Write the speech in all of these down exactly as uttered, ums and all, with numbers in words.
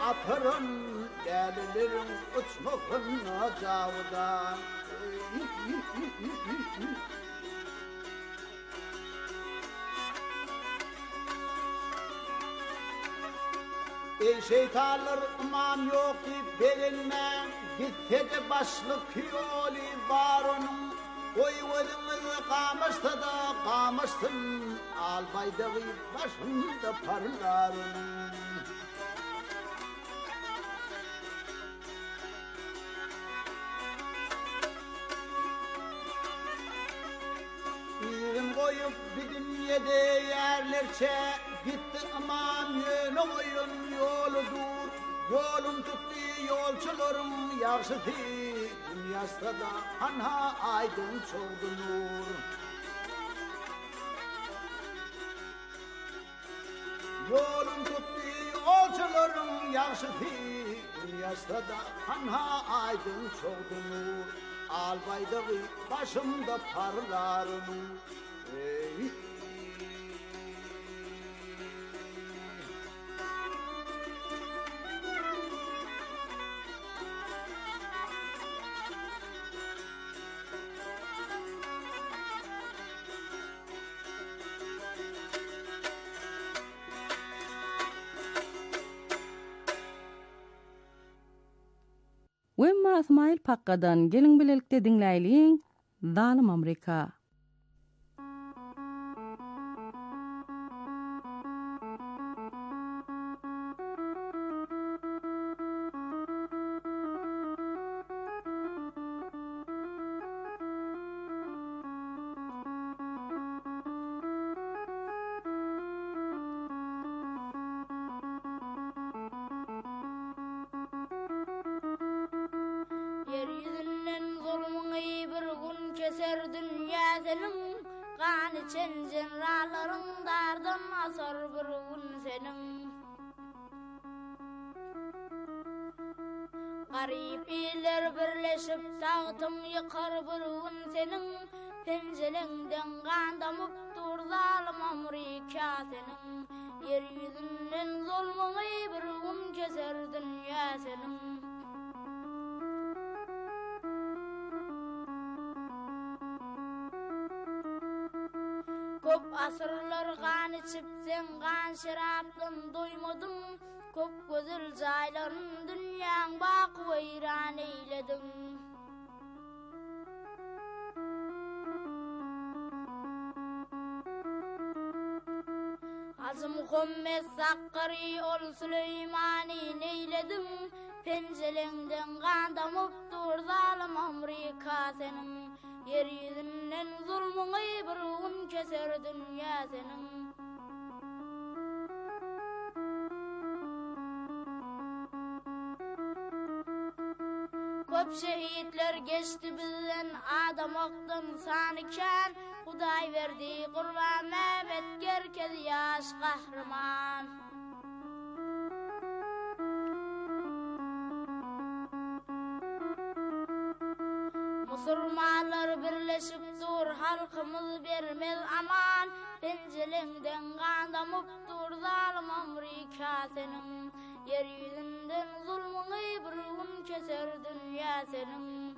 atırın, gelilerin uçmukun acavdan. Ey şeytanlar imam yok ki beğenme, gitte de başlık yolu var onun. Oy ölümüz kamıştı da kamıştın, albayda başında parların. Birim koyup bidim yedi yerlerçe, gitti aman yönü oyun yoludur. Yolum tuttu yolcularım yakşıdı, dünyası da hanha aydın çoldu nur. Yolum tuttu yolcularım yakşıdı, dünyası da hanha aydın çoldu nur. Albaydağı başımda parlarım. Ey. Wemma İsmail Pakka'dan gelin bilelikte dinläýliň Zalim Amerika. Keser dünya senin, kan için cenraların dardan asar bir gün senin. Garip iller birleşip tağtım yıkar bir gün senin. Pencelengden kan damıp dur zalim Amerika senin. Yeryüzünden zulmüne bir gün keser dünya senin. Köp asırlar kan içip sen kan şaraptan doymadın. Köp güzel jayların dünyan bak veyran eyledin. Hazım Muhammed Sakkari ol Süleymani neyledin. Pencelengden kan damıp dur zalim Amerika senin. Yeryüzünden zulmüne bir gün keser dünya senin. Köp şehitler geçti bizden adam oktan sanıken. Huday verdi kurban Mehmet gerkez yaş kahraman. Musulmanlar birleşip dur halkımız vermez aman. Pencelengden kan damıp dur zalim Amerika senin. Yeryüzünden zulmüne bir gün keser dünya senin.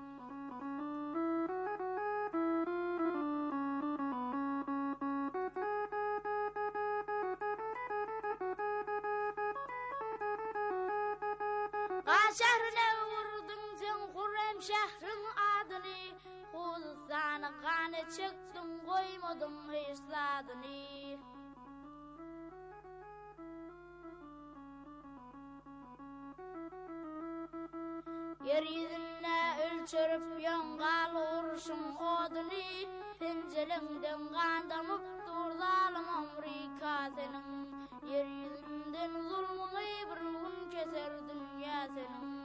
Kan şehrine vurdun sen Hürrem şehrin adını. Kuzsanı kanı çıktın koymadın hısladını. Yeryüzüne ölçürüp yangal vuruşun odunu. Pencelengden kan damıp dur zalim Amerika senin. Yeryüzünden zulmüne bir gün keser dünya senin.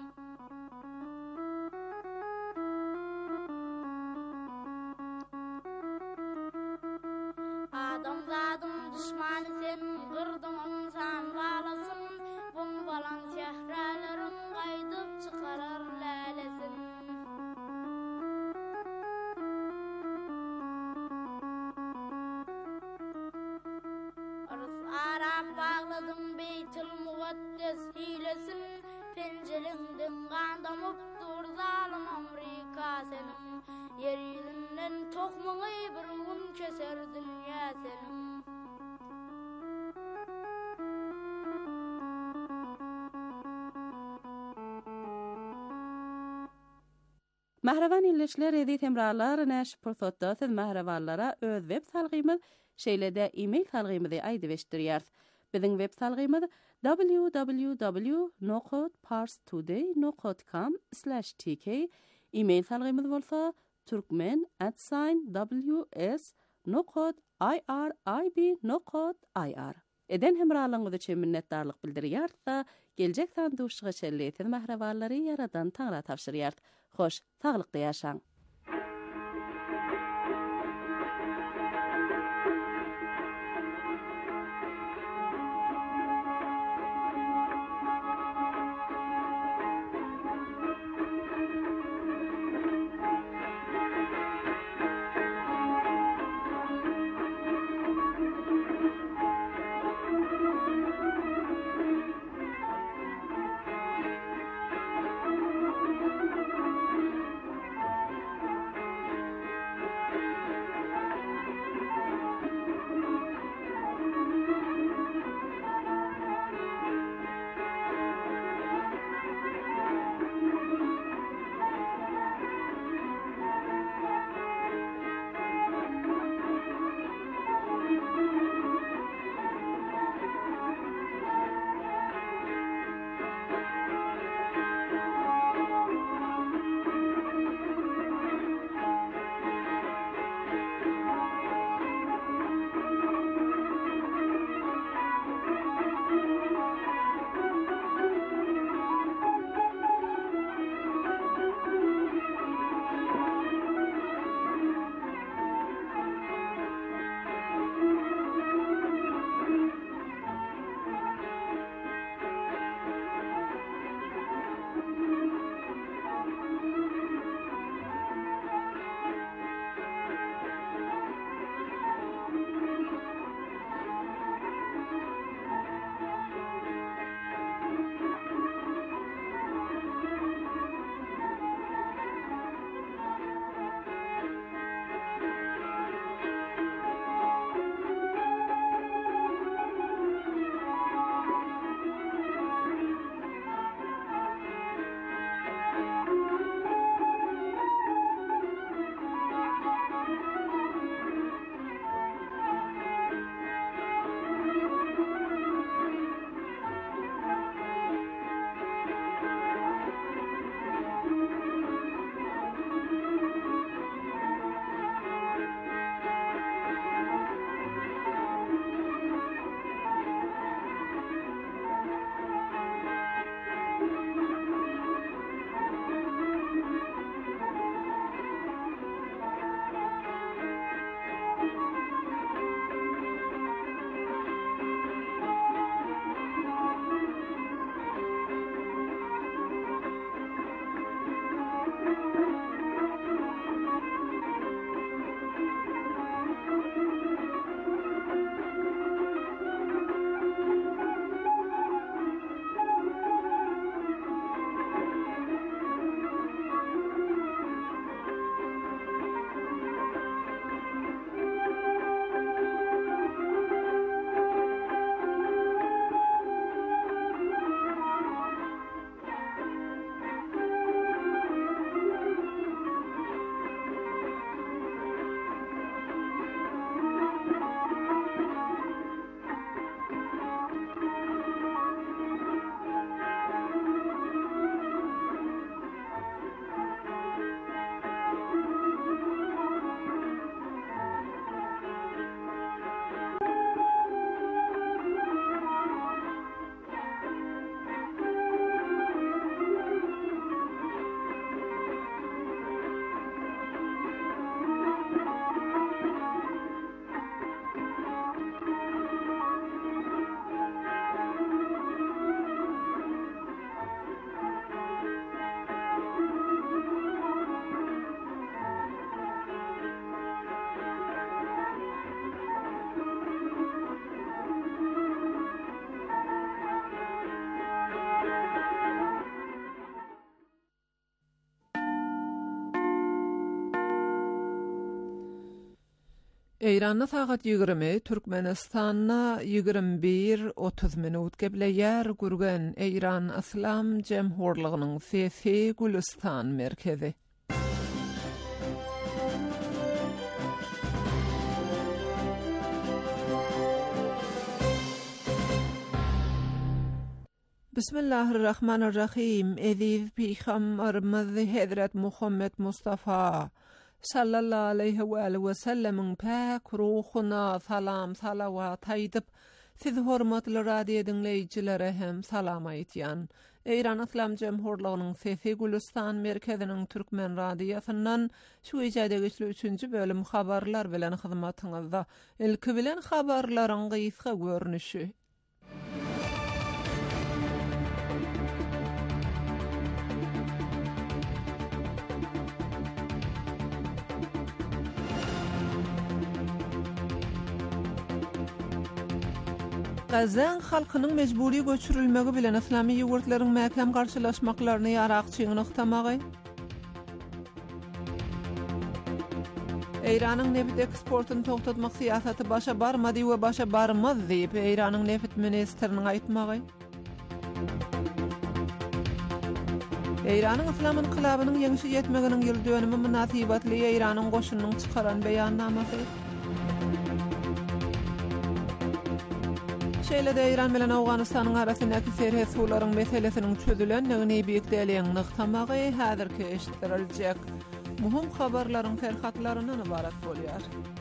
Adamzadın düşmanı sen kırdın insan balasın. Bombalan şehrelerin kaydıp çıkarar lalesin. Arap bağladın Beytül Mukaddes hilesin. penjelingden gandamyp dur zalim Amerika senin. Yer yüzünden tokmagy bir gün keser dünýä senin. Mahravan illeşler edi temralar näş pursatda siz mahravanlara öz web salgymyz şeýlede e-mail salgymyzy aýdyp eşdirýär. Biziň web salgymyz w w w nokta parstoday nokta com slash t k. E-mail salgymyz bolsa turkmen at w s nokta i r i b nokta i r. Eden hemralygyňyz üçin minnetdarlyk bildirýär. Geljek sanduşyga şelleýän mahrawanlary yaradan taňra tapşyrýar. Hoş, sağlıklı yaşaň. Eýranda sagat ýigirmi, Türkmenistanda ýigirmi bir otuz minut gebleýär gurgan Eýran Islam Jemhurlygynyň Fefi Gülistan merkezi. Bismillahirrahmanirrahim. Ediz Peygamberimiz Hazret Muhammed Mustafa sallallahu aleyhi ve aleyhi ve sellemin pak ruhuna salam salavat aýdyp, siz hormatly radio dinleýijilere hem salam aýtýan. Eýran Islam Jemhurlygynyň Fefi Gülistan merkeziniň Türkmen radiosundan şu ýerde üçünji bölüm habarlar bilen hyzmatyňyzda. Ilki bilen habarlaryň gysga görnüşi. Gazan halkynyň mejburi göçürilmegi bilen islami ýurtlaryň mäkem garşylaşmaklaryny ýarakçyň nykdamagy. Eýranyň neft eksportyny togtatmak syýasaty başa barmady we başa barmaz diýip Eýranyň neft ministriniň aýtmagy. Eýranyň islam inqilabynyň ýeňişi ýetmeginiň ýyl dönümi munasabatly Eýranyň goşunynyň çykaran beýannamasy. Şeýle-de Eýran bilen Awganystanyň arasyndaky serhet suwlaryň meselesiniň çözülenligini beýikdäliň nykdamagy häzirki eşitdiriljek. Muhim habarlaryň ferhatlarynyň ibarat bolýar.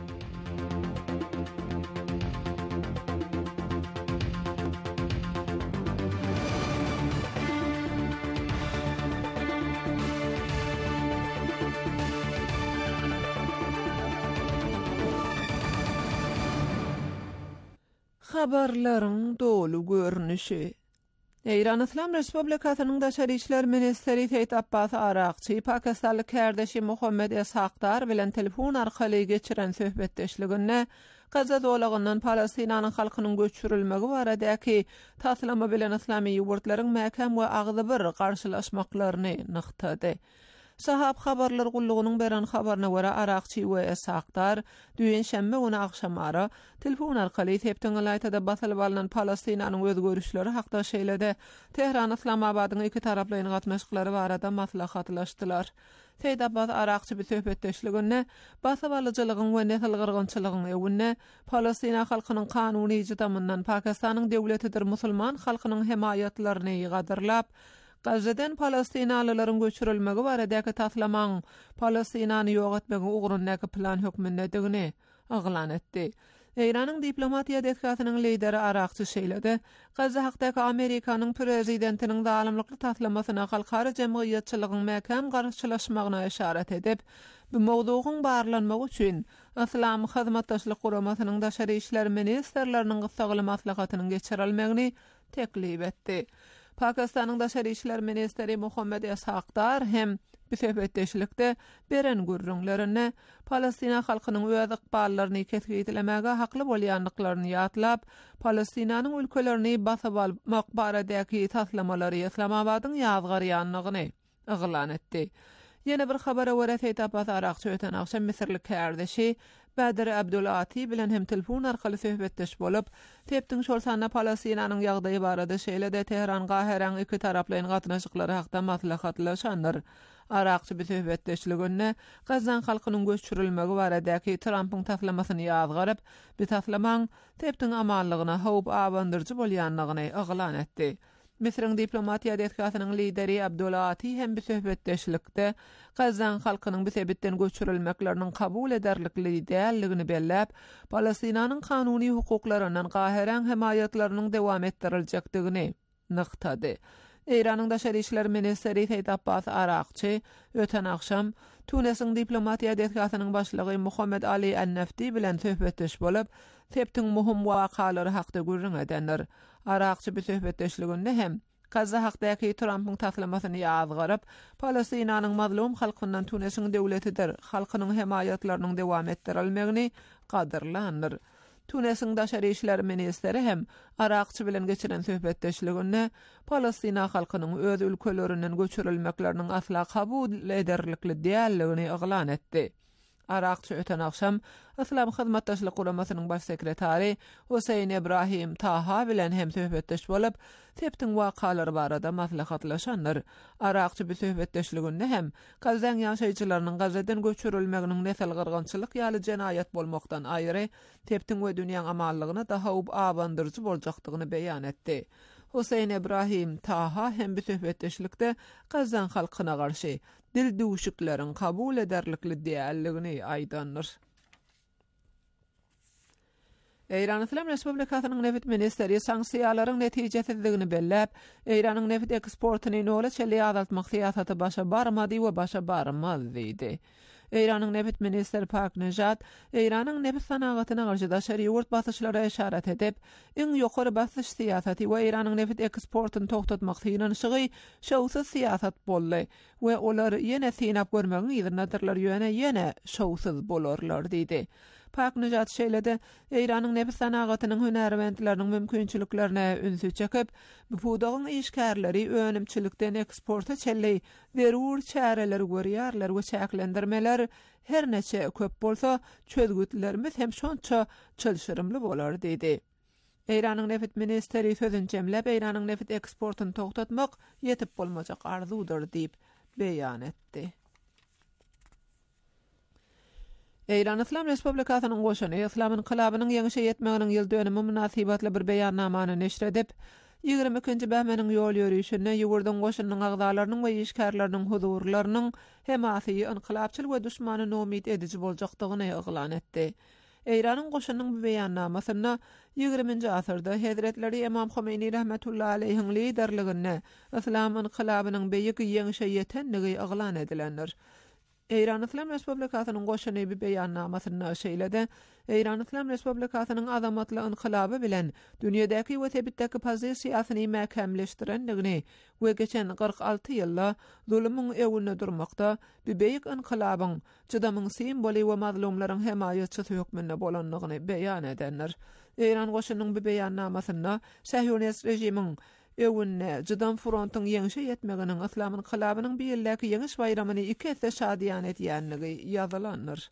Habarlaryň dolu görnüşi. Eýran Islam Respublikasynyň Daşary işler ministri Seyit Abbas Araqçy Pakistanly kärdeşi Muhammed Esaqdar bilen telefon arkaly geçiren söhbetdeşliginde Gaza dowlagyndan Palestinanyň halkynyň göçürilmegi baradaky taslama bilen islami ýurtlaryň mäkem we agzy bir garşylaşmaklaryny nykdady. Sahab habarlar gullugynyň beren habaryna görä Araqçy we Esaqdar düýen şemme güni akşamara telefon arkaly tepden aýtada basylyp alynan Palestinanyň öz görüşleri hakda şeýlede Tehran Islamabadyň iki taraplaryň gatnaşyklary barada maslahatlaşdylar. Seyit Abbas Araqçy bir söhbetdeşliginde basyp alyjylygyň we nesil gyrgynçylygyň ewine Palestina halkynyň kanuny ýytamyndan Pakistanyň döwletidir musulman halkynyň hemaýatlaryny ýygardyrlap Gazzadan Palestinalylaryň göçürilmegi baradaky taslamaň Palestinany ýok etmegi ugrundaky plan hökmündedigini aglan etdi. Eýranyň diplomatiýa detkatynyň lideri Araqçy şeýlede Gazza hakdaky Amerikanyň prezidentiniň dalymlykly taslamasyna halkara jemgyýetçiligiň mäkem garşylaşmagyna işaret edip, bu mowdugyň barlanmagy üçin Islam hyzmatdaşlyk guramasynyň daşary işler ministrleriniň gysgaly maslahatynyň geçirilmegini teklip etdi. Pakistanyň Daşary işler ministri Muhammed Esaqdar hem bu söhbetdeşlikde beren gurrunlaryny Palestina halkynyň öz ykballaryny kesgitlemege hakly bolýanlyklaryny ýatlap, Palestinanyň ülkelerini basyp almak baradaky taslamalary Islamabadyň ýazgarýanlygyny iglan etdi. Ýene bir habara görä Seyit Abbas Araqçy öten akşam Misirli kärdeşi Badir Abdulati bilen hem telefon arkaly söhbetdeş bolup, tepdiň şol sanda Palestinanyň ýagdaýy barada şeýle-de Tehran gaheräň iki taraplaryň gatnaşyklary hakda maslahatlaşandyr. Araqçy bir söhbetdeşliginde Gazan halkynyň göçürilmegi baradaky Trumpyň taslamasyny ýazgaryp, bu taslamaň tepdiň amanlygyna howp abandyrjy bolýanlygyny iglan etdi. Misriň diplomatiýa detkatynyň lideri Abdulati hem bu söhbetdeşlikde Gazan halkynyň bu sebepden göçürilmeklerini kabul ederlikli dälligini belläp, Palestinanyň kanuny hukuklarynyň gaheräň hemaýatlarynyň dowam ettiriljekdigini nykdady. Eýranyň Daşary işler ministri Seyit Abbas Araqçy öten akşam Tunesiň diplomatiýa detkatynyň başlygy Muhammed Ali Ennefti bilen söhbetdeş bolup, tepdiň muhim wakalary hakda gurrun edenler. Araqçy bir söhbetdeşliginde hem Gazza hakdaky Trumpyň taslamasyny ýazgaryp, Palestinanyň mazlum halkyndan Tunesiň döwletidir, halkynyň hemaýatlarynyň dowam etdirilmegini gadyrlandyr. Tunesiň Daşary işler ministri hem Araqçy bilen geçiren söhbetdeşliginde Palestina halkynyň öz ülkelerinden göçürilmekleriniň asla kabul ederlikli dälligini iglan etdi. Araqçı öten akşam Islam Hyzmatdaşlyk Guramasynyň baş sekretary Husayn Ibrahim Taha bilen hem söhbetdeş bolup, teptiň wakalary barada maslahatlaşanlar. Araqçy bu söhbetdeşliginde hem Gazan ýaşaýjylarynyň Gazadan göçürilmeginiň nesel gyrgynçylyk ýaly jenayat bolmakdan aýry, teptiň we dünýäň amallygyna daha up abandyrjy boljakdygyny beýan etdi. Husayn Ibrahim Taha hem bu söhbetdeşlikde Gazan halkyna garşy dil duşuklaryň kabul ederlikli diýerligini aýdandyr. Eýran Islam Respublikasynyň neft ministeri sanksiýalaryň netijesizligini belläp, Eýranyň neft eksportyny nola çeli azaltmak syýasaty başa barmady we başa barmaz diýdi. Eýranyň neft ministeri Pak Nejat, Eýranyň neft sanagatyna garşy daşary ýurt basyşlara işaret edip, iň ýokary basyş syýasaty we Eýranyň neft eksportyny togtatmak syňanyşygy şowsuz syýasat boldy we olar ýene synap görmegiň ýernadirler ýöne ýene şowsuz bolarlar diýdi. Pak Nejat şeýlede Eýranyň neft sanagatynyň hünärwendleriniň mümkinçiliklerine ünsü çekip, bu pudagyň işgärleri önümçilikden eksporta çelli berur çäreleri görýärler we çäklendirmeler her neçe köp bolsa çözgütlerimiz hem şonça çylşyrymly bolar diýdi. Eýranyň neft ministeri sözüni jemläp, Eýranyň neft eksportyny togtatmak ýetip bolmajak arzudyr diýip beýan etdi. Eýran Islam Respublikasynyň goşuny Islam inqilabynyň ýeňişe ýetmeginiň ýyl dönümi münasibetli bir beýannamany neşr edip, ýygrimi ikinji bähmeniň ýol ýürüýüşine ýugurdan goşunyň agdalarynyň we işgärleriniň huzurlarynyň hemasy inqilapçyl we düşmany nomit edici boljakdygyny eglan etdi. Eýranyň goşunyň bu beýannamasyna ýygrimiňji asyrda Hazretleri Imam Khomeini rahmetullahi aleyhiň liderliginde Islam inqilabynyň beýik ýeňişe ýetenligi eglan edilendir. Eýran Islam Respublikasynyň goşuny bir beýannamasyny şeýlede, Eýran Islam Respublikasynyň azamatly inqilaby bilen dünýädäki we tebitdäki pozisiýasyny mähkemleşdirendigini we geçen kırk altı ýylda zulümüň ewine durmakda bu beýik inqilabyň çydamyň simboly we mazlumlaryň hemaýatçysy hökmünde bolanlygyny beýan edenler. Eýran goşunyň bu beýannamasyna Sahyonist rejimiň ewinne jydam frontyň ýeňişe ýetmeginiň Islam inqilabynyň bir ýyldaky ýeňiş bayramany iki etse şadyan etýänligi ýazylandyr.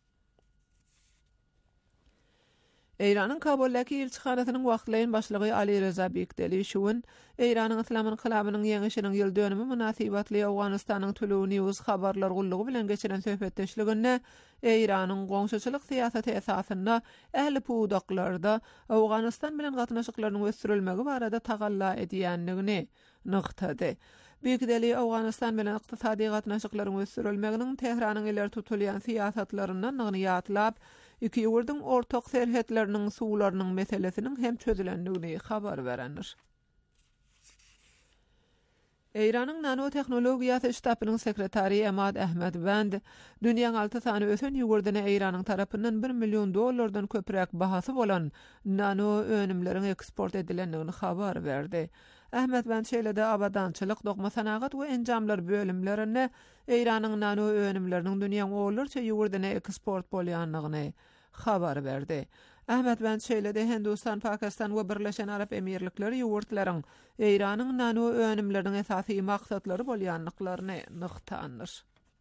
Eýranyň Kabuldaky elçixanasynyň wagtlaýan başlygy Ali Reza Bekdeli şuwun Eýranyň Islam inqilabynyň ýeňişiniň ýyl dönümi münasibetli Awganystanyň Tülüni ýuz habarlar gullugy bilen geçiren söhbetdeşliginde Eýranyň goňşuçylyk syýasaty esasynda ähli pudaklarda Awganystan bilen gatnaşyklarynyň ösdürilmegi barada tagalla edýänligini nykdady. Bekdeli Awganystan bilen ykdysady gatnaşyklaryň ösdürilmeginiň Tehranyň ileri tutulýan syýasatlaryndan ňaňyatlap, iki ýurdun ortak serhetleriniň suwlarynyň meselesiniň hem çözülendigini habar berendir. Eýranyň nanotehnologiýasy ştabynyň sekretary Emad Ahmed Band, dünýäň alty sany ösen ýugurdyna Eýranyň tarapyndan bir million dollardan köpräk bahasy bolan nano önümleriň eksport edilendigini habar berdi. Ahmed Band şeýlede abadançylyk, dogma sanagat we enjamlar bölümlerinde Eýranyň nano önümleriniň dünýäň olarça ýugurdyna eksport bolýanlygyny habar berdi. Ahmed Band şeýlede Hindistan, Pakistan we Birleşen Arap Emirlikleri ýurtlaryň Eýranyň nano önümleriniň esasy maksatlary bolýanlyklaryny nykdandyr.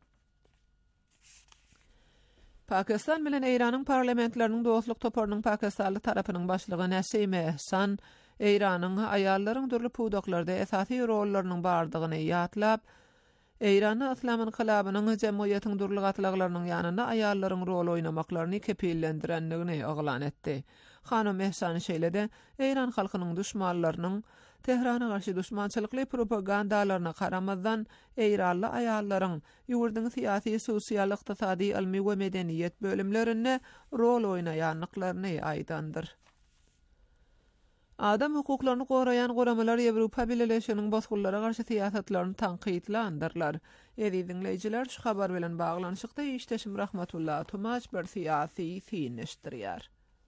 Pakistan bilen Eýranyň parlamentleriniň dostluk toparynyň Pakistanly tarapynyň başlygy Nasim Ehsan Eýranyň aýallaryň dürli pudaklarda esasy rollarynyň bardygyny ýatlap, Eýranyň Islam inqilabynyň jemgyýetiň dürli gatlaglarynyň ýanynda aýallaryň rol oýnamaklaryny kepillendirendigini eglan etdi. Hanım Ehsan şeýlede Eýran halkynyň düşmanlarynyň Tehrana garşy düşmançylykly propagandalaryna garamazdan Eýranly aýallaryň ýurduň syýasy, sosial, ykdysady, ilmi we medeniýet bölümlerinde rol oýnaýanlyklaryny aýdandyr. Adam hukuklaryny goraýan goramalar Ýewropa Birleşiginiň bosgullara garşy syýasatlaryny tanqidlandyrlar. Edi dinleýijiler, şu habar bilen baglanyşykda işteşim rahmetullah Tumaç bir syýasy fiýneşdirýär.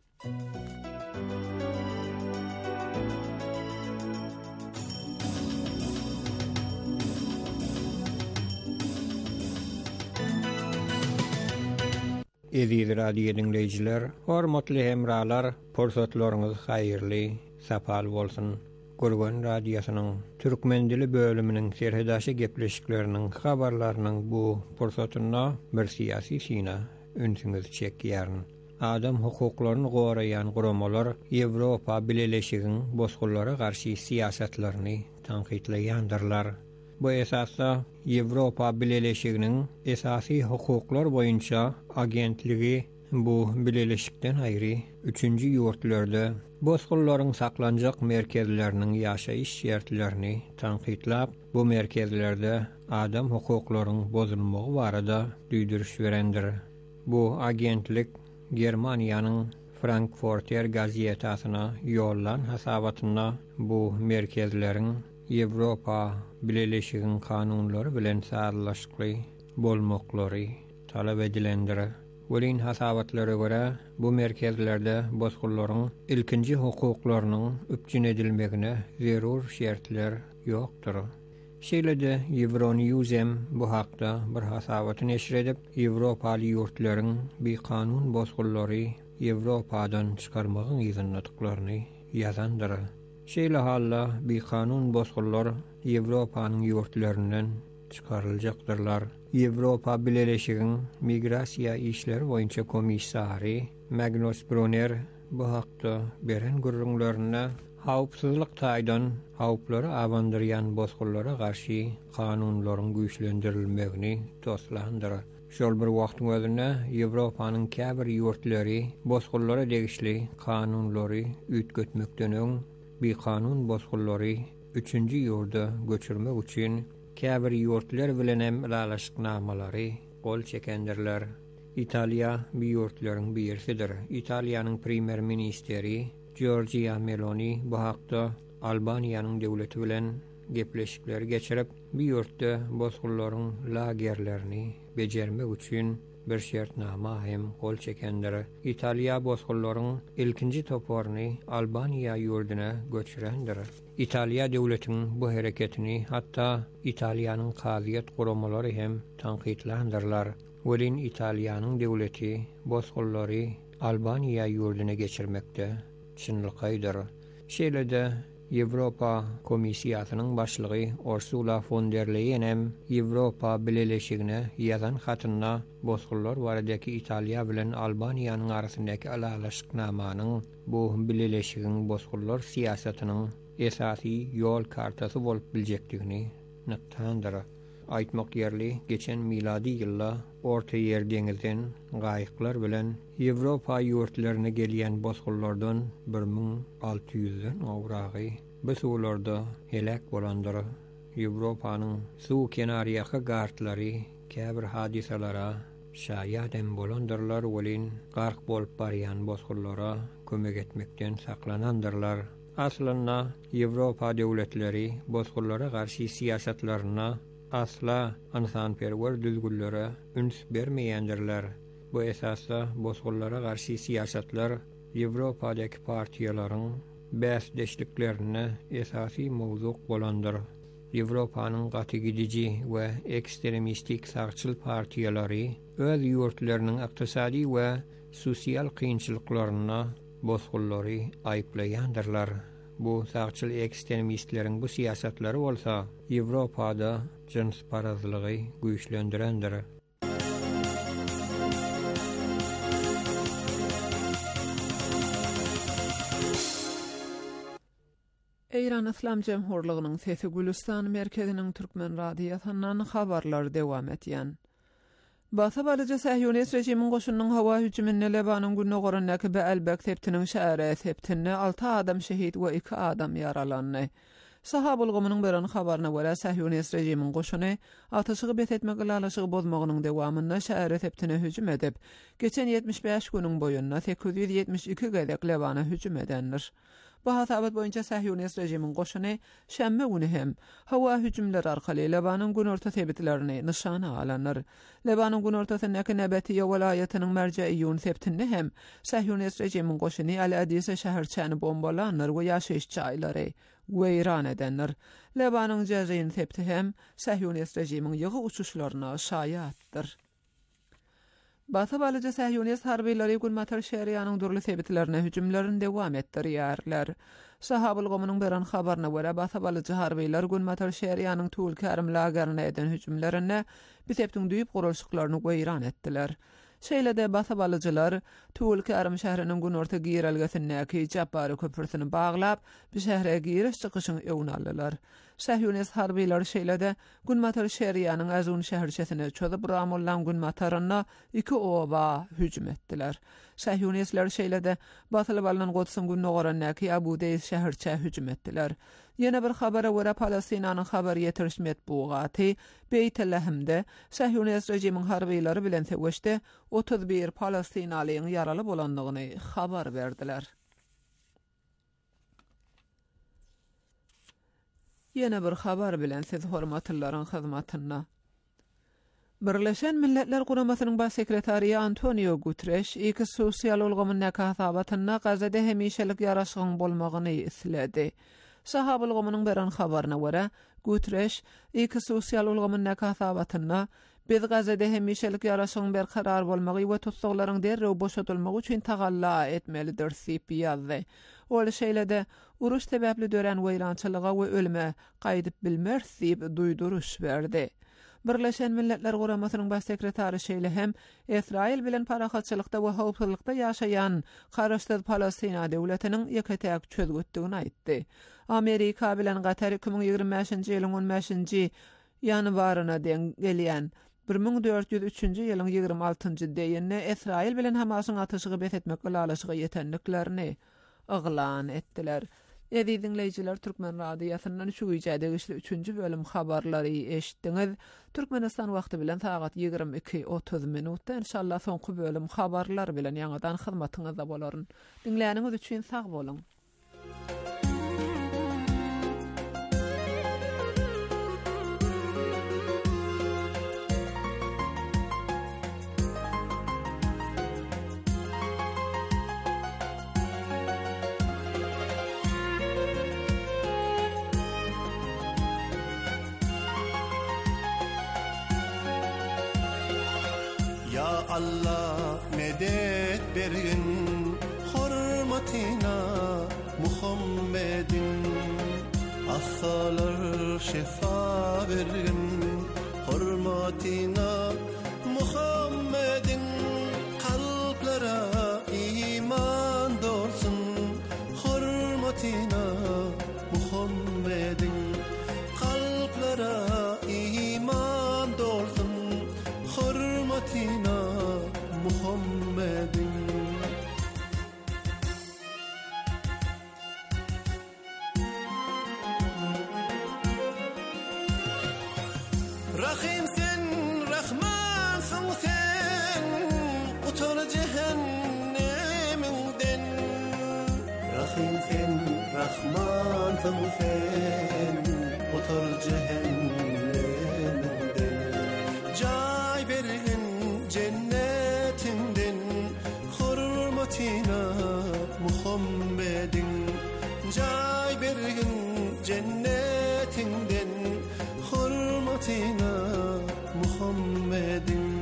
Eziz radio dinleyijiler, hormatly hemralar, pursatlaryňyz haýyrly, sapal bolsun. Gurgan radiosynyň türkmen dili bölüminiň serhedaşy gepleşikleriniň habarlarynyň bu pursatyna bir syýasy syna ünsüňiz çekýärn. Adam hukuklaryny goraýan guramalar Ýewropa Birleşiginiň bozgullara garşy siýasatlaryny tanqidleýändirler. Bu esasda Ýewropa Birleşiginiň esasy hukuklar boýunça agentligi bu birleşikden aýry üçünji ýurtlarda bozgullaryň saklanjak merkezleriniň ýaşaýyş şertlerini tanqidlap, bu merkezlerde adam hukuklarynyň bozulmagy barada düýdürüş berendir. Bu agentlik Germaniýanyň Frankfurter gazetasyna ýollan hasabatyna bu merkezleriň Ýewropa Birleşiginiň kanunlary bilen sarlaşykly bolmaklary talap edilendir. Welin hasabatlara göre bu merkezlerde bozgullaryň ilkinji hukuklarynyň üpjün edilmegine zerur şertler ýokdur. Şeýlede Euronews bu hakda bir hasabaty neşir edip, Ýewropaly ýurtlaryň bir kanun bozgullary Ýewropadan çykarmagyň ýazandyklaryny ýazandyr. Şeýle halla bir kanun bozgullar Ýewropanyň ýurtlarynyň çykaryljaktyrlar. Ýewropa Birleşiginiň migrasiýa işleri boýunça komissary Magnus Brunner bu hakda beren gurrunlaryna hawpsuzlyk taýdan hawplary awandyrýan bozgullara garşy kanunlaryň güýçlendirilmegini toslandyr. Şol bir wagtyň özünde Ýewropanyň käbir ýurtlary bozgullara degişli kanunlary üýtgetmekden öň bir kanun bozgullary üçünji ýurda göçürmek üçin käbir ýurtlar bilen hem ýalaşyknamalary gol çekendirler. Italiýa bir ýurtlaryň birisidir. Italiýanyň premier ministeri Giorgia Meloni bu hakda Albaniýanyň döwleti bilen gepleşikler geçirip, bir ýurtda bozgullaryň lagerlerini bejermek üçin bir şertnama hem gol çekendir. Italiýa bozgullaryň ilkinji toparyny Albaniýa ýurduna göçürendir. Italiýa döwletiniň bu hereketini hatda Italiýanyň kaziýet guramalary hem tanqidlendirler. Welin Italiýanyň döwleti bozgullary Albaniýa ýurduna geçirmekde çynlykydyr. Şeýlede Ýewropa Komissiýasynyň başlygy Ursula von der Leyen hem Ýewropa Birleşigine ýazan hatyna bozgullar baradaky Italiýa bilen Albaniýanyň arasyndaky alalaşyknamanyň bu birleşigiň bozgullar siýasatynyň esasy ýol kartasy bolup biljekdigini nytdandyr. Aýtmak ýerli, geçen miladi ýylda Orta Ýer deňizden gaýyklar bilen Ýewropa ýurtlaryna gelýän bozgullardan bir ming alty ýüzden awragy bu suwlarda helak bolandyr. Ýewropanyň suw kenaryaky gartlary käbir hadisalara şaýadem bolandyrlar, welin gark bolup barýan bozgullara kömek etmekden saklanandyrlar. Aslynda Ýewropa döwletleri bozgullara garşy siýasatlaryna asla insanperwer düzgünlere üns bermeýändirler. Bu esasda bozgullara garşy siýasatlar Ýewropadaky partiýalaryň bäsdeşliklerine esasy mowzuk bolandyr. Ýewropanyň gaty gidici we ekstremistik sagçyl partiýalary öz ýurtlarynyň ykdysady we sosial kynçylyklaryna bozgullary aýplaýandylar. Bu sagçyl ekstremistleriň bu siýasatlary bolsa Ýewropada jins parazlygy güýçlendirendir. Eýran Islam Jemhurlygynyň Sesi Gülistan merkeziniň türkmen radiýasyndan habarlar dewam etýän. Basa balyja Sahyonist rejimiň goşunynyň hawa hüjümine Lebanyň günü gorandaky Bälbek septiniň şäheri septinde alty adam şehit we iki adam yaralandy. Saha bulgumynyň beren habaryna görä Sahyonist rejimiň goşuny atyşygy betetmek ýalaşygy bozmagynyň dewamynda şäheri septine hüjüm edip, geçen yetmiş beş günüň boýunda sekiz yüz yetmiş iki gedek Lebana hüjüm edenler. Bu hasabat boýunça Sahyonist rejimiň goşuny şämme güni hem hawa hüjümler arkaly Lebanyň günorta sebitlerini nişana alanlar. Lebanyň günortasyndaky Nebatiýa welaýatynyň merjeği ýun septinde hem Sahyonist rejimiň goşuny Al-Adisa şäherçäni bombalanlar we ýaşaýyş çaýlary weýran edenler. Lebanyň jazyn septi hem Sahyonist rejimiň ýygy uçuşlaryna şaýatdyr. Basa balyja Sahyonist harbiýleri Gulmatar şäheriniň durly sebitlerine hüjümlerini dewam etdirýärler. Saha bulgumynyň beren habaryna görä Basa balyja harbiýler Gulmatar şäheriniň Tuğul Kerim lageryna eden hüjümlerine bir septiň düýüp gurulşyklaryny weýran etdiler. Şeýle-de basap alyjylar Tuğul-Kärem şäheriniň günorta girelgesindäki Jabbary köprüsini baglap, bu şähere giriş çykyşyny öwüne aldylar. Şähyunist harbylar şeýle-de Günmatar şeriýanyň Azun şäherçesine çöýüp ramolan Günmataryna iki oba hüjüm etdiler. Şähyunistler şeýle-de batylyp alynan Gotsun günnogoranyňky Abu Deys şäherçe hüjüm etdiler. Ýene bir habara görä Palestinanyň habar ýetirişi metbugaty Beyt-el-Lahm'de Şähyunist rejimiň harbylary bilen täwüşde otuz bir Palestinalyň yaraly bolandygyny habar berdiler. Ýene bir habar bilen siz hormatlylaryň hyzmatyna. Birleşen Milletler Guramasynyň baş sekretary Antonio Guterres iki sosial ulgamyň nakasabatyna Gazada hemişelik ýaraşygyň bolmagyny isledi. Sahab ulgamynyň beren habaryna görä, Guterres iki sosial ulgamyň nakasabatyna biz Gazada hemişelik ýaraşygyň berkarar bolmagy we tutsaklaryň derrew boşatylmagy üçin tagalla etmelidir diýip ýazdy. Ol şeýle-de uruş sebäpli dören weýrançylyga we ölüme gaýdyp bilmez diýip duýduruş berdi. Birleşen Milletler Guramasynyň baş sekretary şeýle hem Israil bilen parahatçylykda we howpsuzlykda ýaşaýan Garaşsyz Palestina döwletiniň ýeketäk çözgütdigini aýtdy. Amerika bilen Gatar iki bin ýygrimi beşinji ýylyň on beşinji ýanwaryna den gelýän bir min dört ýüz üçinji ýylyň ýygrimi altynjy deýinne Israil bilen Hamasyň atyşygy bethetmek galalaşygy ýetenliklerini yglan etdiler. Edi dinleyijiler, Türkmen radiosynyň şu güýjäde güýçli üçünji bölüm habarlary eşitdiňiz. Türkmenistan wagty bilen sagat ýygrimi iki otuz minutda inşallah soňky bölüm habarlar bilen ýa-da hyzmatyňyzda bolaryn. Dinleýäniňiz üçin sag bolun. Allah medet bergin hormatina Muhammedin asalar şefa bergin hormatina Muhammedin kalplara iman dolsun hormatina Muhammedin kalplara iman dolsun hormatina Muhammedin Rahim sen Rahman sen utar cehenneminden Rahim sen Rahman sen utar cehenneminden Cay bergin cennetinden hormatina Muhammedin Cay bergin cennetinden hormatina Muhammedin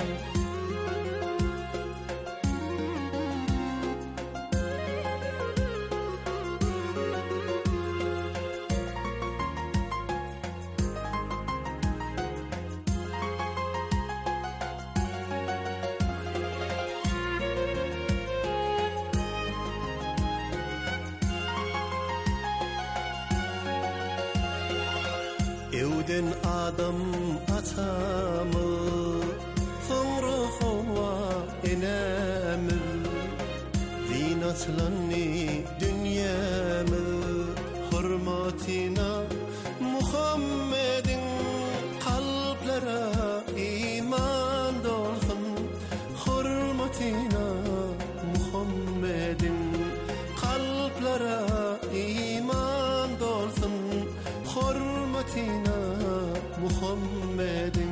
Evden adam atamı sonra hava enemi zinatlanni dünyamı hurmatina Muhammedin kalplara iman dolsun hurmatina Muhammedin kalplara iman dolsun hurmatina Muhammedin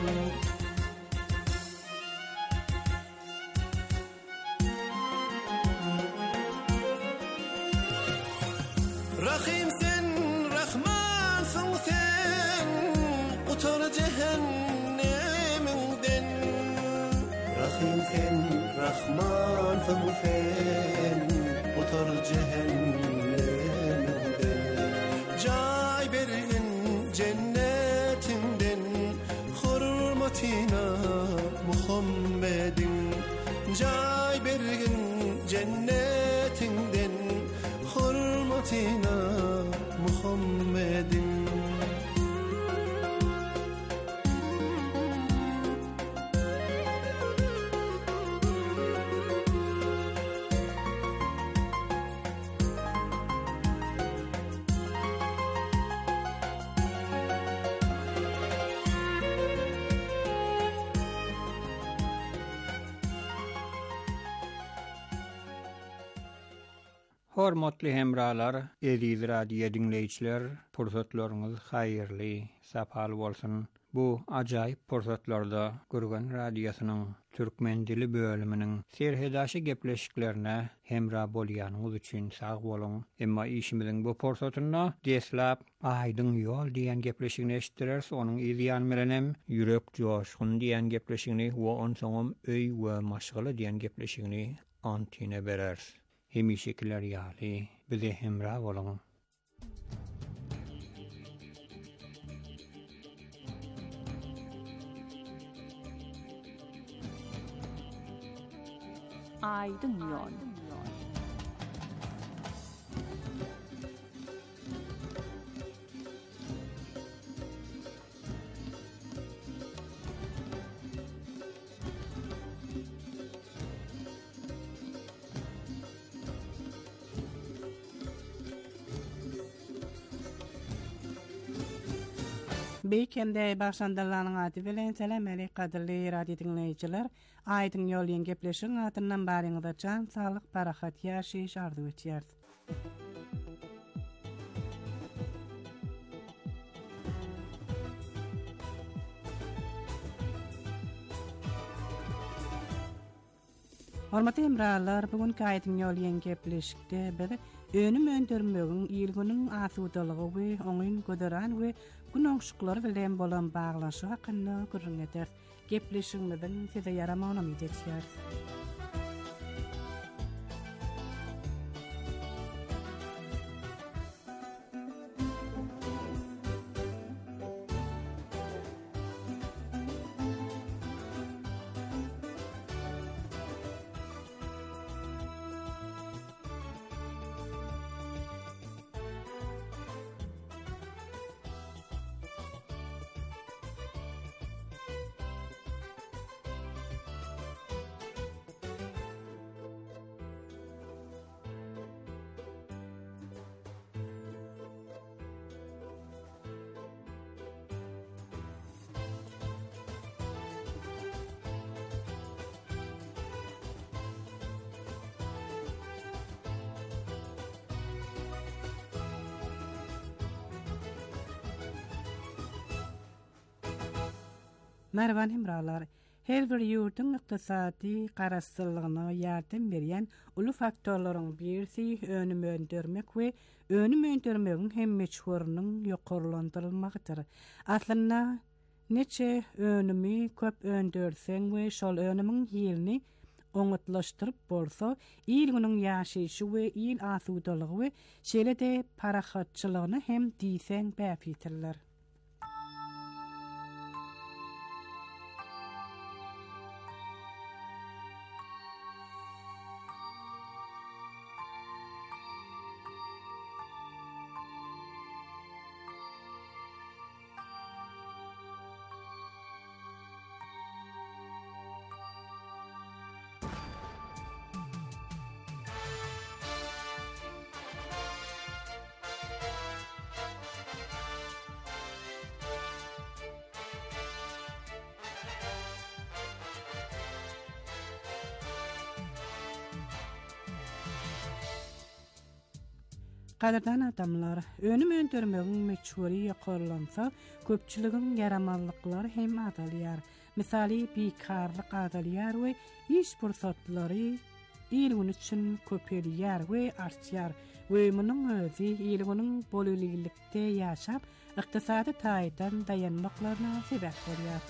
Rahim sen Rahman sen utar cehenneminden Rahim sen Rahman sen utar cehenneminden Cay bergin cennetinden hurmatina Muhammedin Jay bergin cennetinden Hurmatina Muhammedin Hormatly hemralar, Ediz radio dinleýiçiler, pursatlaryňyz haýyrly, sapal bolsun. Bu ajaýyp pursatlarda Gürgen radiosynyň türkmen dili bölüminiň serhedaşy gepleşiklerine hemra bolýanyňyz üçin sag bolun. Emma işimiziň bu pursatyna deslap Aýdyň ýol diýen gepleşigini eşitdirers, onuň izýan bilenem ýürek joşgun diýen gepleşigini we onsoňam öý we maşgaly diýen gepleşigini antine berers. Hemişekiler ýaly bize hemra bolun. Aýdyň ýol. Beýkende başlandyrylan ady bilen selam aleyk gaderly radio dinleýijiler. Aýdyň ýol ýen gepleşiň atyndan baryňyza can saglyk barahat ýaşaýyş arzu etýär. Hormatly hemralar, bugünkü Aýdyň ýol ýen gepleşikde biz önüm öndürmegiň ýylgynyň asudalygy we oňyn göderen we günöňşükler bilen bolan baglaşy hakynda gürrüňeter. Gepleşigimiziň size ýaramanyny ümit etýär. Merhaban hemralar. Her bir ýurtyň ykdysady garaşsyzlygyna ýardam berýän uly faktorlaryň birisi önüm öndürmek we önüm öndürmegiň hem meçhurynyň ýokarlandyrylmagydyr. Aslynda neçe önümi köp öndürseň we şol önümiň ýylny oňatlaşdyryp bolsa, ýylgynyň ýaşaýşy we ýyl asudalygy we şeýle-de parahatçylygyny hem diýseň bäpiterler. Qadardan adamlar, önüm öndürmegiň meçhuri ýokarlansa, köpçüligiň ýaramanlyklary hem adalýar. Misali, bekarlyk adalýar we iş fursatlary ýylgyny üçin köpelýär we artýar. We munyň özi ýylgynyň bolýarlykda ýaşap, ykdysady taýdan dayanmaklaryna sebäp bolýar.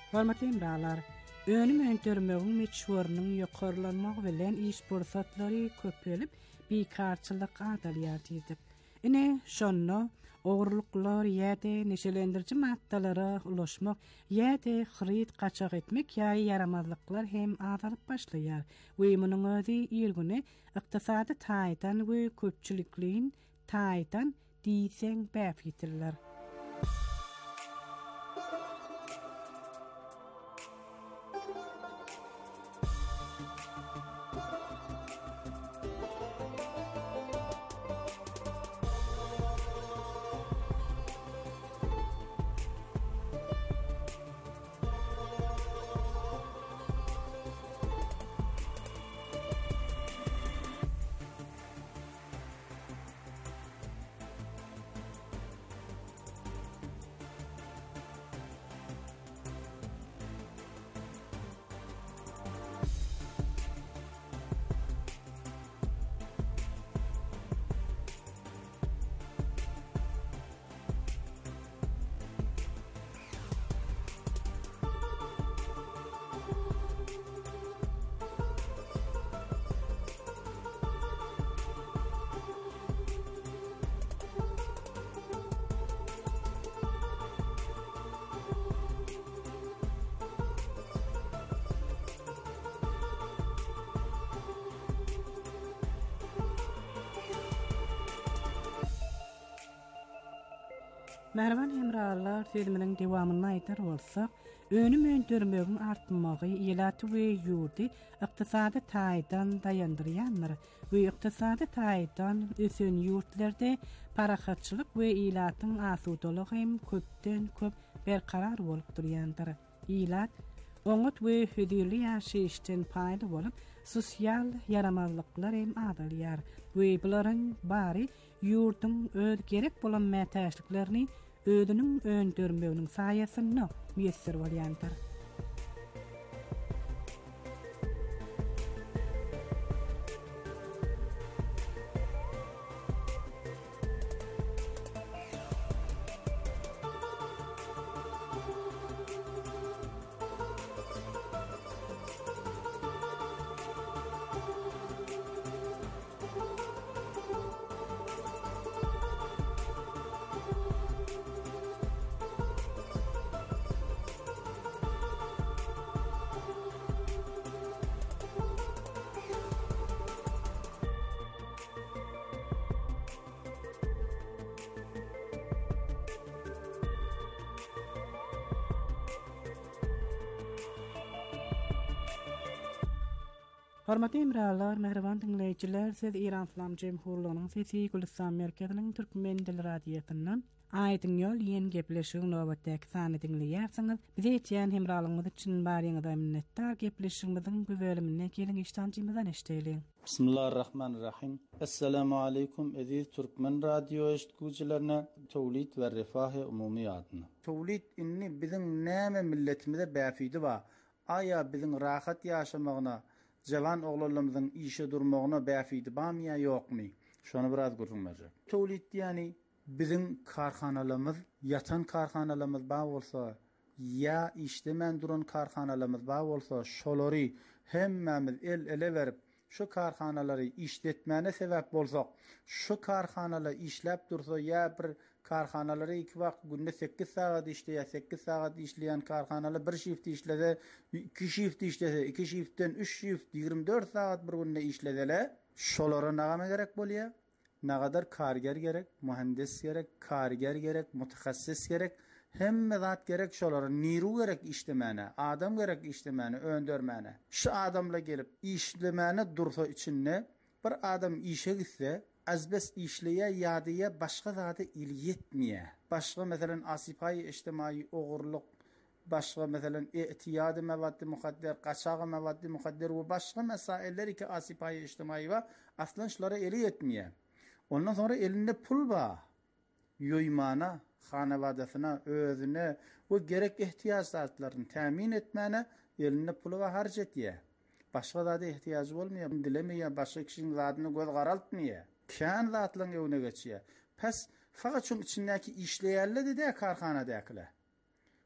Hormatly emralar, önüm öntörmegin meçhurnyň ýokarlanmak bilen iş bursatlary köpelip bikarçylyk adalyat edip. Ine şonno ogurluklar ýa-da neşelendirji maddalara ulaşmak ýa-da hyryt gaçak etmek ýa-da yaramazlyklar hem azalyp başlaýar. We munyň özi ýergüne ykdysady taýdan we köpçülikliň taýdan diýseň bäp ýetirler. Merhaban hemralar, filminin devamını aytar bolsak, önüm öndürmegin artmagy ýylaty we ýurdy ykdysady taýdan daýandyrýanlar we ykdysady taýdan ösen ýurtlarda parahatçylyk we ýylatyň asudalygy hem köpden köp berkarar bolup durýandyr. Ýylat oňat we hüdürli ýaşaýyşdan paýda bolup, sosial yaramazlyklar hem adalýar we bularyň bary ýurtyň öz gerek bolan mätäçliklerini ödünün öndürmeginiň saýasyny müýessir bolýandyr. Hormatly emralar, mehriban dinleýijiler, siz İran Islam Jemhurlygynyň Sesi Gülistan merkeziniň türkmen dil radiosundan aýdyň ýol ýen gepleşiň nowatdaky sany dinleýärsiňiz. Bize ýetýän hemralygyňyz üçin barýaňyza minnettar. Gepleşigimiziň bu bölümine gelin iştancymyzdan eşdeýäliň. Bismillahirrahmanirrahim. Assalamu alaykum aziz türkmen radio eşitgüçilerine tawlit we refah-ı umumi adyna. Tawlit inni biziň näme milletimize bäfidi ba? Aya biziň rahat ýaşamagyna jawan oglanlarymyzyň işe durmagyna bäfidi bamy ýa ýokmy? Şonu biraz görüňmeli. Tawlit ýani biziň karhanalarymyz, ýatan karhanalarymyz ba bolsa, ýa işlemän duran karhanalarymyz ba bolsa, şolary hemmemiz el ele berip şu karhanalary işletmäne sebäp bolsak, şu karhanalar işläp dursa ýa bir karhanalary iki wagt günde sekiz saat işleýär, sekiz saat işleýän karhanalar bir şift işlese, iki şift işlese, iki şiftden üç şift ýygrimi dört saat bir günde işleseler, şolara näme gerek bolýar? Nägadar karger gerek, mühendis gerek, karger gerek, mutakassis gerek, hemme zat gerek şolara, niru gerek işlemäne, adam gerek işlemäne, öndürmäne. Şu adamla gelip işlemäne dursa içinde bir adam işe gitse, azbes işleýe ýadyya başga zady il ýetmeýär. Başga meselem asipay ijtimai ogurluk, başga meselem ihtiyady mewadi muhadder, gaçagy mewadi muhadder we başga mesailler ki asipay ijtimai we aslan şolara eli ýetmeýär. Ondan sonra elinde pul ba. Ýoýmana, hanawadasyna, özüne we gerek ihtiýaçlaryny tämin etmäne elinde pulu we harjatýar. Başga zady ihtiýaçy bolmaýar, dilemeýär, başga kişiniň zadyny göz garaltmaýar. Kän zatlaryň öwüne geçýär. Pes faqat şoň içindäki işleýärler de karhanadakylar.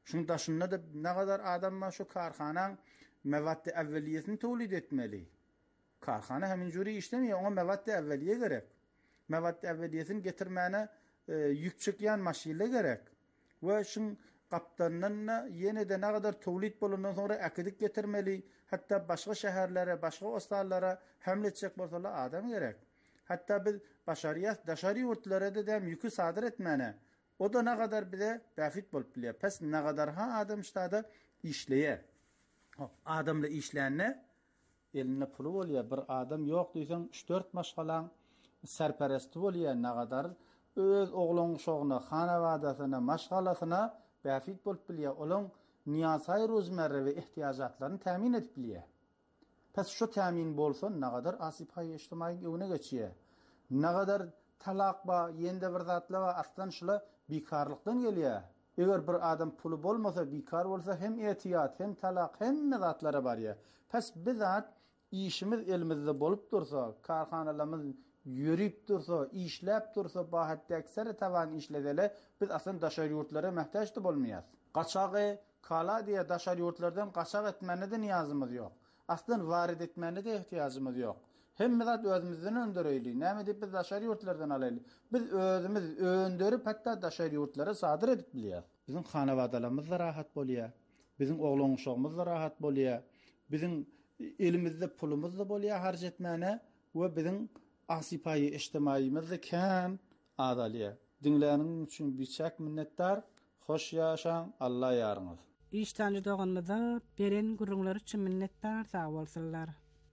Şun daşında da ne kadar adam var şu karxanan mevat-ı evveliyesini tolid etmeli. Karxana hemin jüri işlemiyor, ona mevat-ı evveliye gerek. Mevat-ı evveliyesini getirmene e, yük çekýän maşinler gerek. Ve şun kaptanına yine de ne kadar tolid bolundan sonra akidik getirmeli. Hatta başka şäherlere, başka ostallara hamletjek bolsalar adam gerek. Hatta biz başariyat, daşary ýurtlara da dem yükü sadır etmene. O da ne kadar bile bäfit bolup bilýär. Pes ne kadar ha adam ştada işleýär. Adamla işlänne eline pulu bolýar. Bir adam ýok diýsen üç dört maşgalan serperesti bolýar. Ne kadar öz oğlun şoğuna, hanawadasyna, maşgalasyna bäfit bolup bilýär. Olaň niyasay rozmerre ve ihtiyacatlaryny tämin edip bilýär. Pes şu tämin bolsa ne kadar asypay ijtimai öwüne geçýär. Ne kadar talak ba, yende bir zatla ba, aslan şula bikarlykdan gelýär. Eger bir adam pulu bolmasa, bikar bolsa hem etiyat, hem talak, hem zatlara barýar. Pes bizat işimiz elimizde bolup dursa, karxanalarymyz ýürüp dursa, işläp dursa, bahatda ekseri tavan işledele, biz aslan daşary ýurtlara mähtäç de bolmaýas. Gaçagy kala diýe daşary ýurtlardan gaçak etmene de niyazymyz ýok. Aslan varid etmene de ihtiýajymyz ýok. Hem bizat özümizden öndüreyli. Näme diýip biz daşary ýurtlardan alayly. Biz özümiz öndürüp hatda daşary ýurtlara sadyr edip bilýär. Bizim hanawadalarymyz da rahat bolýar. Bizim oğlun uşagymyz da rahat bolýar. Bizim elimizde pulumuz da bolýar harj etmäne we bizim asypaý ijtimaýymyz da kän adalýar. Dinläniň üçin biçak minnetdar. Hoş ýaşaň, Allah ýaryňyz. İştanjy doganmyza beren gurrunlar üçin minnetdar sag bolsunlar.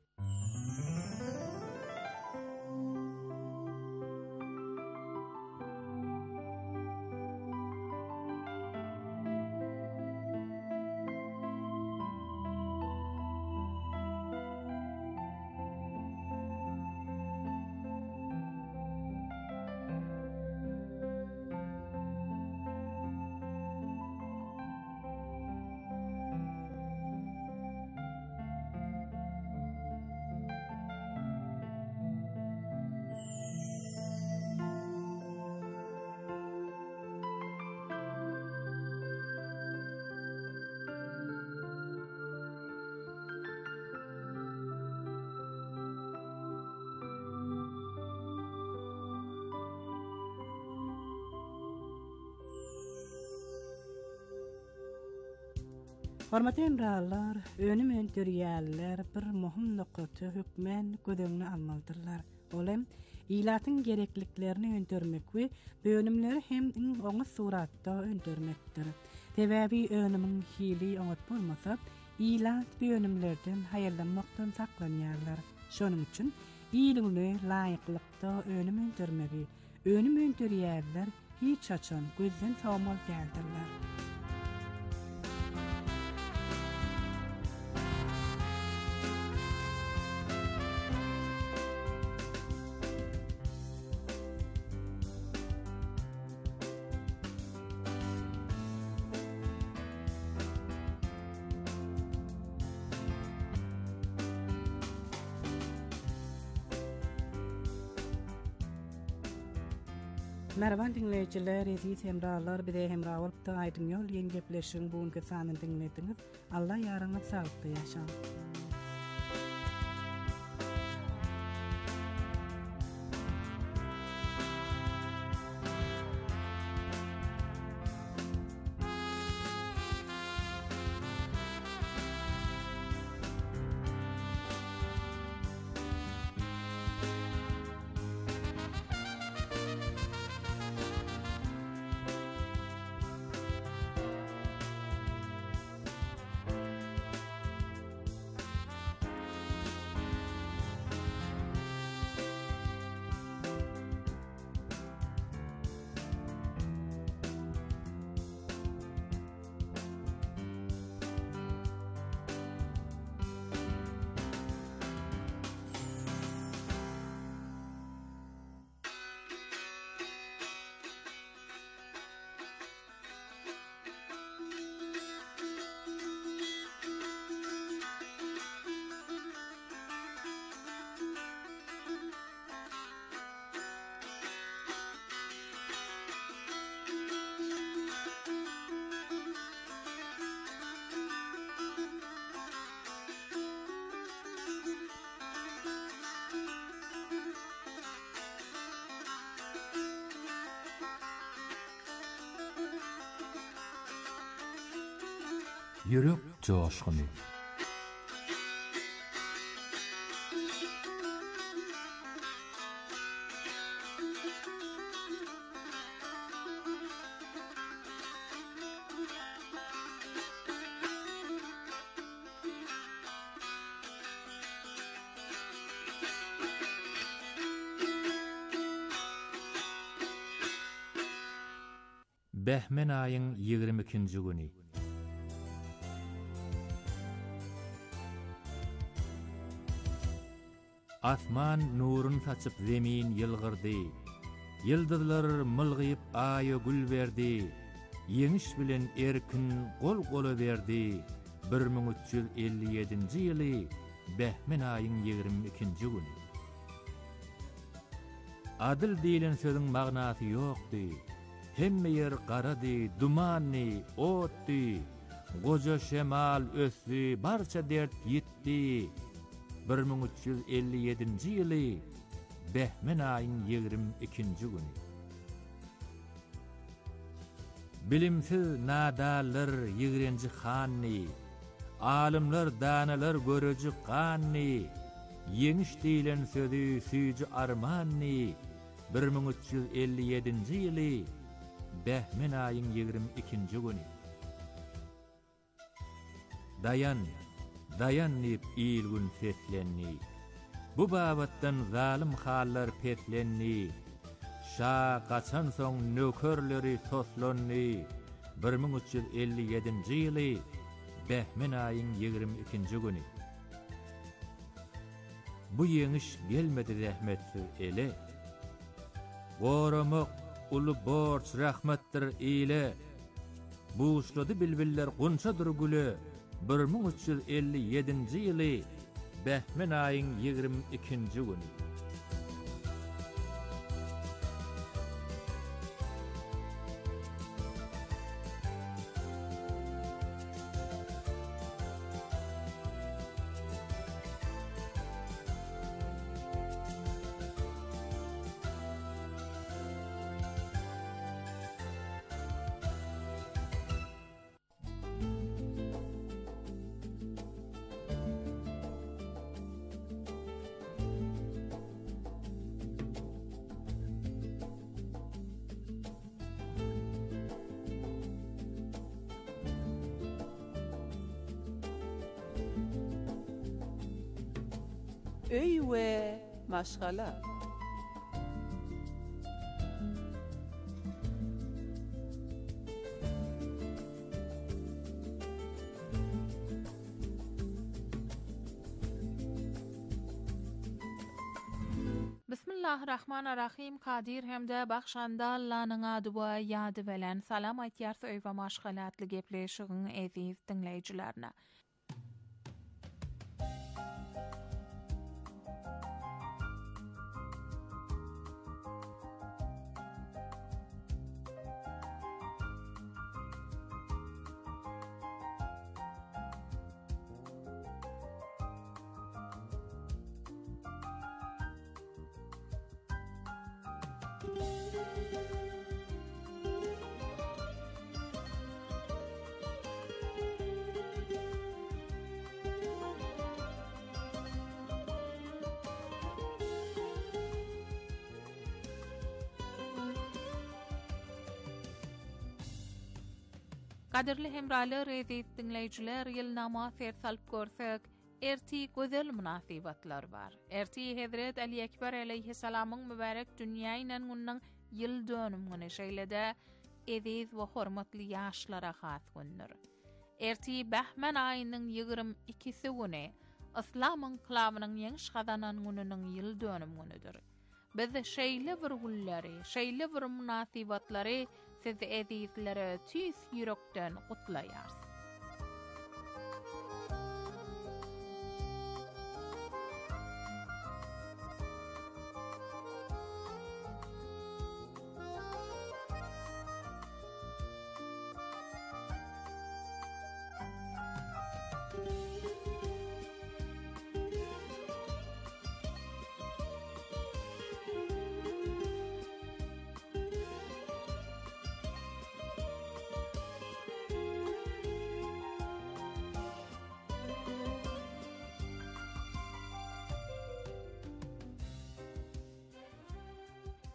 Hormatly emralar, önüm öntürýärler bir muhim nokata hükmen gödöňni almalydyrlar. Olem ilatyň gerekliklerini öntürmek we bölümleri hem oňa suratda öntürmekdir. Tebebi önümün hili oňat bolmasa, ilat bölümlerden haýallanmakdan saklanýarlar. Şonuň üçin ýylyny laýyklykda önüm öntürmegi, önüm öntürýärler hiç açan gözden tawmal geldirler. Merhaba dinleyiciler, aziz hemralar, bir de hemra olup da aydın yol ýen gepleşiň bugunky sanyny dinlediňiz. Allah ýaryňyz saglyply ýaşaň. yürek coşkuny. Behmen ayın ýigirme ikinji güni. Asman nurun saçıp zemin yılgırdy. Yıldızlar mılgyıp aýa gül berdi. Yeňiş bilen erkin gol gola berdi. bir min üç ýüz elli ýedinji ýyly Behmen ayın ýigirme ikinji güni. Adyl diýilen söziň magnasy ýokdy. Hemme yer garady, dumanny, otdy. Goja şemal ösdi, barça dert ýitdi. bir min üç ýüz elli ýedinji ýyly Behmen ayın ýigirme ikinji güni. Bilimsiz nadalar ýigrenji hanny, alimler danalar göreji ganny, yeňiş diýilen sözi süýji armanny. bir min üç ýüz elli ýedinji ýyly Behmen ayın ýigirme ikinji güni. Dayan, dayan nip ilgün feslenni. Bu babatdan zalim hallar petlenni. Şa qaçan soň nökerleri toslanny. bir min üç ýüz elli ýedinji ýyly Behmen ayın ýigirme ikinji güni. Bu yeňiş gelmedi rahmetsiz ele. Goramak ulu borç rahmettir ile. Buğuşladı bilbiller gunçadır gülü. bir min üç ýüz elli ýedinji ýyly Behmen ayın ýigirme ikinji güni. Öy we maşgala. Bismillahirrahmanirrahim. Kadir hemde bakşanda Allah'nın adı wa ýady bilen salam aýtýar öý we maşgalatly gepleşigiň eziz dinleýijilerine. Kadirli hemralar eziz dinleýijiler, ýylnama fer salyp görsek, erti gözel münasibatlar bar. Erti Hazret Ali Ekber aleyhissalamyň mübarek dünýä inen günüň ýyl dönümini şeýlede eziz we hormatly ýaşlara has gündür. Erti Behmen aýynyň ýigirme ikisi güni İslam inqilabynyň ýeňiş gazanan gününiň ýyl dönüm günüdür. Biz şeýle bir gulleri, şeýle bir münasibatlary siz ezizlere tüýs ýürekden gutlaýar.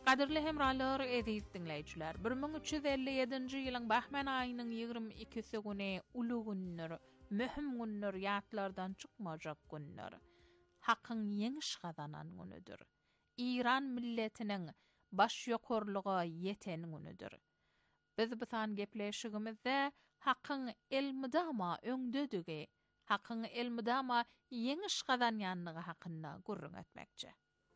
Qadirli hemralar, eziz dinleyijiler, bir ming üç yüz elli ýedinji ýylyň Bahman aýynyň ýygrimi ikisi güni uly günler, möhüm günler ýatlardan çykmajak günler. Hakyň ýeňiş gazanan günüdür. İran milletiniň baş ýokurlygy ýeten günüdür. Biz bu san gepleşigimizde hakyň elmidama öňdödügi, hakyň elmidama ýeňiş gazanýanlygy hakynda gurrun etmekçi.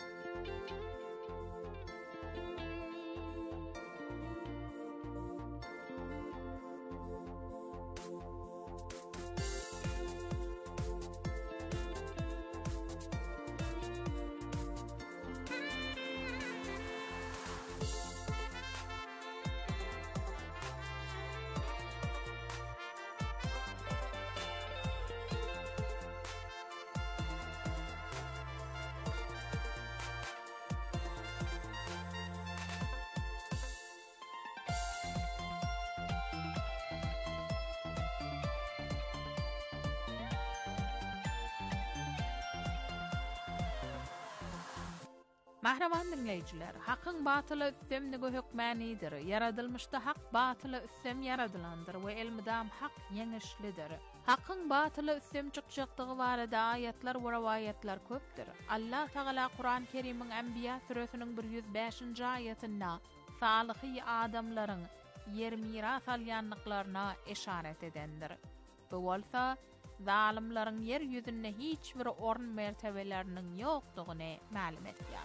Mahraman dinleyijiler, hakyň batyly üstemligi hökmänidir. Yaradylmışda hak batyly üstem yaradylandyr we elmidam hak ýeňişlidir. Hakyň batyly üstem çykjakdygy barada ayatlar we rivayetler köpdir. Allah Taala Kur'an-ı Kerim'iň Enbiya suresiniň bir yüz beşinji ayatynda salihy adamlaryň yer miras alýanlyklaryna işaret edendir. Bu bolsa zalimlaryň yer ýüzünde hiç bir orun mertebeleriniň ýokdugyny ma'lum etýär.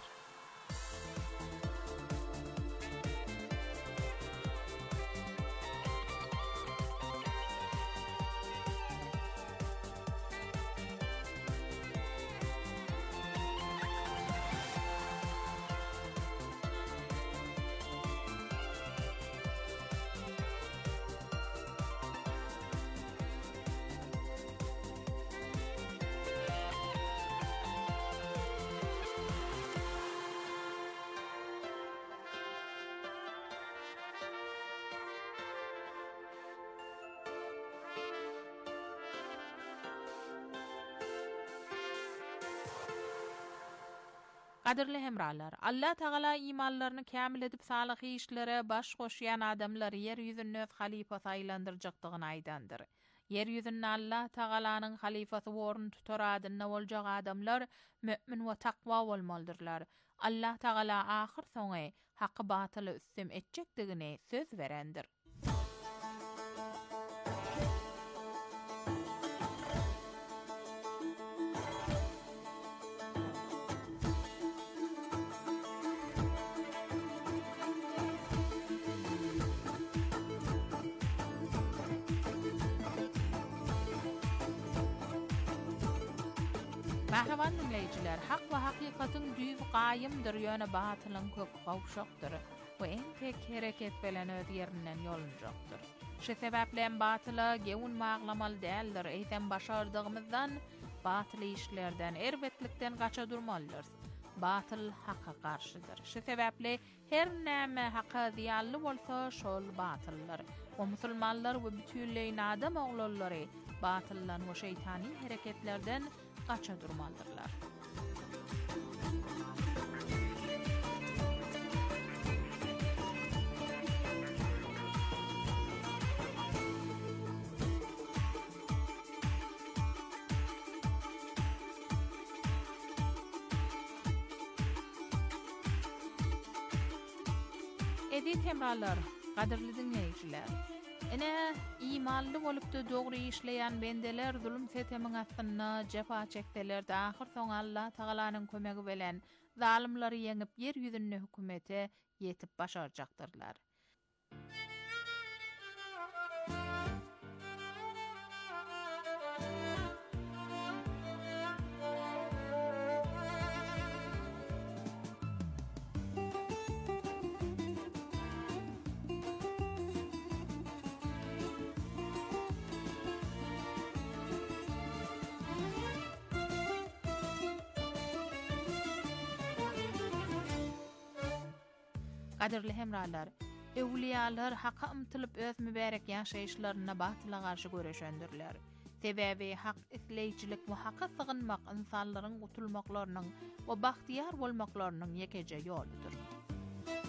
Qadirli hemralar, Allah Taala imanlaryny kämil edip salyhy işlere baş goşýan adamlary yer ýüzünde öz halifasy aýlandyrjakdygyny aýdandyr. Yer ýüzünde Allah Taalanyň halifasy worun tutar adyna boljak adamlar mümin we takwa bolmalydyrlar. Allah Taala ahyr soňy haky batyly üstem etjekdigini söz berendir. Mahraman dinleyijiler, hak we hakykatyň düýb gaýymdyr, ýöne batylyň köp gawşakdyr we en tek hereket bilen öz ýerinden ýolunjakdyr. Şu sebäplen batyla gewün maglamaly däldir. Eýtem başardygymyzdan batyly işlerden, erbetlikden gaça durmalydyr. Batyl hakka garşydyr. Şu sebäpli her näme hakka diýanly bolsa şol batyllar. O musulmanlar we bütünleýin adam oglary batyllan we şeytani hereketlerden gaça durmalıdırlar. Edip hemralar, qadirli dinleyijiler. Ene imanly bolup-da dogry işleýän bendeler zulüm setemiň astyna jefa çekdiler. Ahir soň Allah Taalanyň kömegi bilen zalimlary ýeňip yer ýüzüne hökümete ýetip başarjaktyrlar. Qadirli hemralar, ewliýalar hakka ymtylyp öz mübarek ýaşaýyşlaryna batyla garşy göreşendirler. Sebäbi hak isleýçilik we hakka sygynmak insanlaryň gutulmaklarynyň we bahtiýar bolmaklarynyň ýekeje ýoludyr.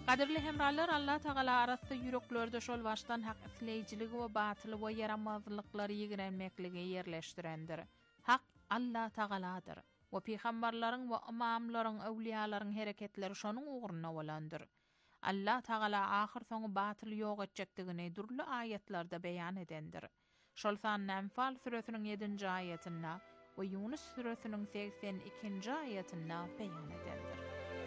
Qadirli hemralar, Allah Taala arasında yüreklerde şol baştan hak isleyiciligi we batyly we yaramazlyklary ýigrenmekligi yerleşdirendir. Hak Allah Taaladyr. We peýgamberleriň we imamlaryň, awliyalaryň hereketleri şonuň ugruna bolandyr. Allah Taala ahir soňy batyl ýok etjekdigini durly aýatlarda beýan edendir. Şol san Anfal suresiniň ýedinji aýatynda we Yunus suresiniň seksen ikinji aýatynda beýan edendir.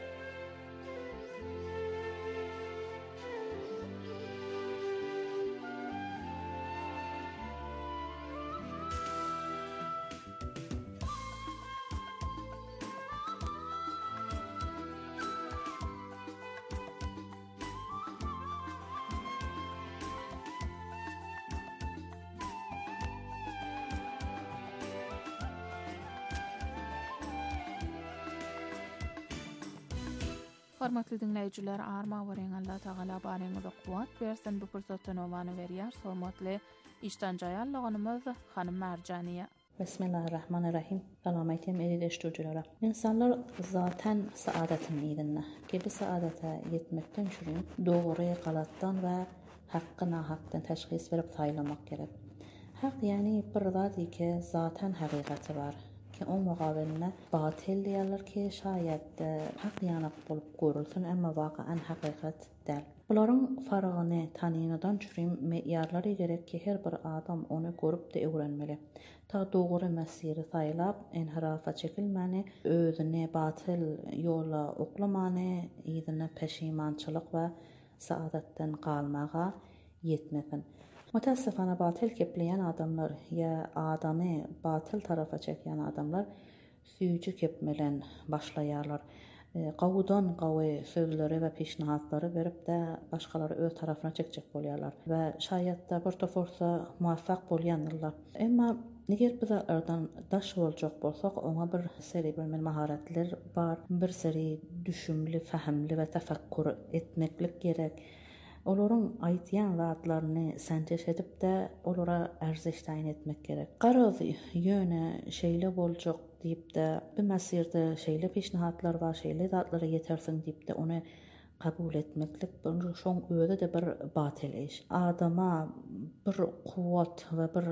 Hormatly dinleýijiler, arma weren Allah Taala bareňizde kuwat bersin, bu pursatdan owany berýär. Hormatly işden jaýallygynymyz Hanym Marjaniýa. Bismillahirrahmanirrahim. Salametim edilişdirjiler. İnsanlar zaten saadetin ýerinde. Gibi saadete yetmekden çürüň, dogry galatdan we hakkyna hakdan teşhis berip taýlamak gerek. Hak yani bir zat ki zaten haqiqaty bar. Ki o muqabiline batil diýerler ki şayet hak ýanyk bolup görülsün, emma wagyan haqiqat däl. Bularyň faragyny tanyňydan çürüm meýarlary gerek ki her bir adam onu görüp de öwrenmeli. Ta dogry mesiri taýlap, enhirafa çekilmeli, özüne batil ýola oklamany, ýygyna peşimançylyk we saadatdan galmaga ýetmesin. Mutassaffana batil kepleyen adamlar ya adamı batil tarafa çeken adamlar süýjü kepmelen başlaýarlar. Gawudan gawy sözleri we peşnihatlary berip de başgalary öz tarafına çekjek bolýarlar we şaýatda bir toforsa muwaffak bolýanlar. Emma neger biz aradan daş boljak bolsak, ona bir seri bir maharatlar bar, bir seri düşünmeli, fahimli we tefekkür etmeklik gerek. Olaryň aýtýan zatlaryny senjeş edip de olara erzeş taýin etmek gerek. Garaz ýöne şeýle boljak diýip de bir mesirde şeýle peşnihatlar bar, şeýle zatlary ýetersiň diýip de onu kabul etmeklik bu şoň öýde de bir batil iş. Adama bir kuwat we bir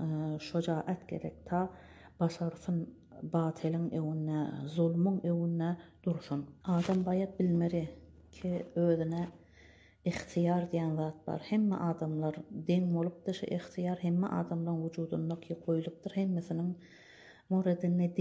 şojaat gerek ta başarsyn batiliň öwüne, zulmyň öwüne dursun. Adam baýat bilmeli ki özüne ihtiyar diýen zat bar. Hemme adamlar deň bolup da şu ihtiyar hemme adamlaryň wujudynda ki goýulypdyr, hemmesiniň muradine